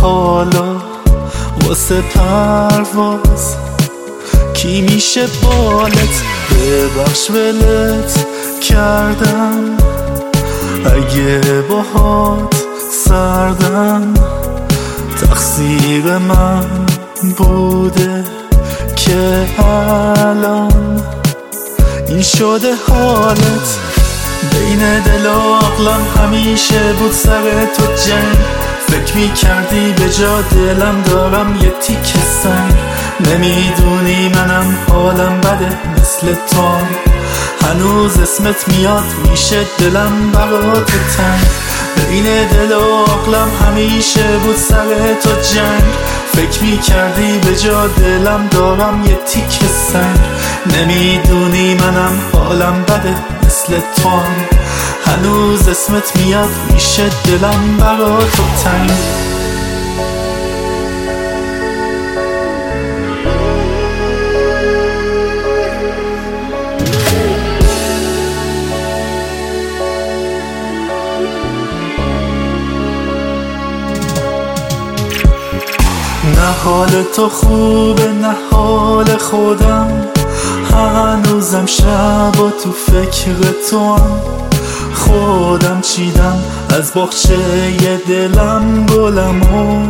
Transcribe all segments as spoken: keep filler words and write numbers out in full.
حالا واسه پرواز کی میشه بالت؟ ببخش ولت کردم اگه باهات سردم، تقصیر من بوده که الان این شده حالت. بین دل و عقلم همیشه بود سر تو جنگ، فکر میکردی به جا دلم دارم یه تیکه سنگ. نمیدونی منم حالم بده مثل تو، هنوز اسمت میاد میشه دلم برات تنگ. بین دل و عقلم همیشه بود سر تو جنگ، فکر میکردی به جا دلم دارم یه تیکه سنگ. نمیدونی منم حالم بده مثل تو، هنوز اسمت میاد میشه دلم برات تنگ. نه حال تو خوبه نه حال خودم، هنوزم شب و تو فکر تو هم. خودم چیدم از باغچه ی دلم گلمو،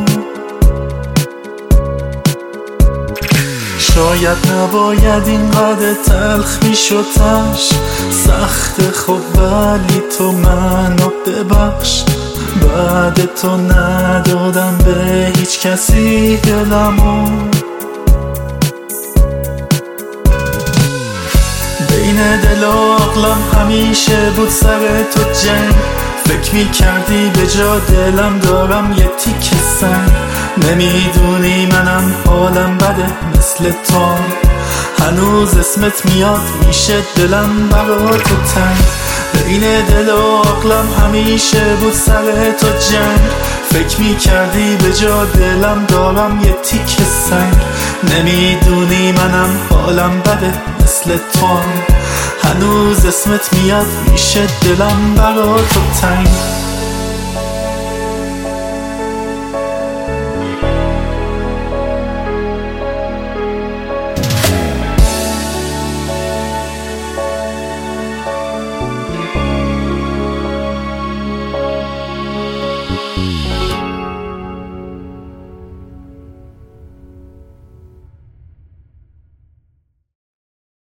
شاید نباید اینقدر تلخ میشدش. سخت خوب ولی تو منو ببخش، بعد تو ندادم به هیچ کسی دلمو. بین دل و عقلم همیشه بود سر تو جنگ، فکر میکردی به جا دلم دارم یه تیکه سنگ. نمیدونی منم حالم بده مثل تو، هنوز اسمت میاد میشه دلم برات تنگ. بین دل و عقلم همیشه بود سر تو جنگ، فکر میکردی به جا دلم دارم یه تیکه سنگ. نمیدونی منم حالم بده مثل تو، هنوز اسمت میاد میشه دلم برات تنگ.